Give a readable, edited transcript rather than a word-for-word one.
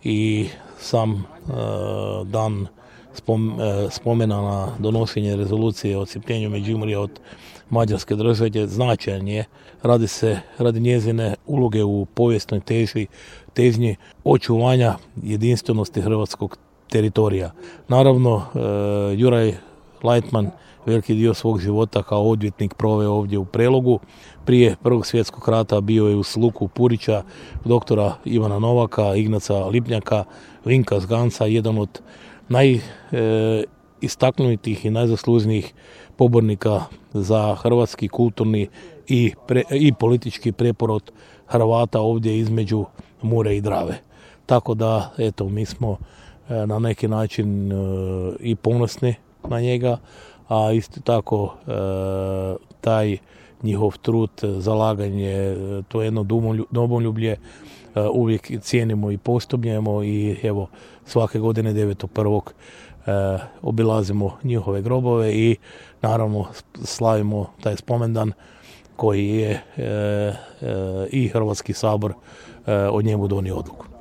i sam dan spomena na donošenje rezolucije o odcjepljenju Međimurja od Mađarske države značajan je. Radi njezine uloge u povijesnoj težnji očuvanja jedinstvenosti hrvatskog teritorija. Naravno, Juraj Lajtman veliki dio svog života kao odvjetnik proveo ovdje u Prelogu. Prije Prvog svjetskog rata bio je uz Luku Purića, doktora Ivana Novaka, Ignaca Lipnjaka, Vinka Zganca, jedan od najistaknutijih i najzaslužnijih pobornika za hrvatski kulturni i politički preporod Hrvata ovdje između Mure i Drave. Tako da, eto, mi smo na neki način i ponosni na njega, a isto tako taj njihov trud, zalaganje, to jedno domoljublje uvijek cijenimo i poštujemo i evo svake godine 9.1. Obilazimo njihove grobove i naravno slavimo taj spomendan koji je i Hrvatski sabor o njemu donio odluku.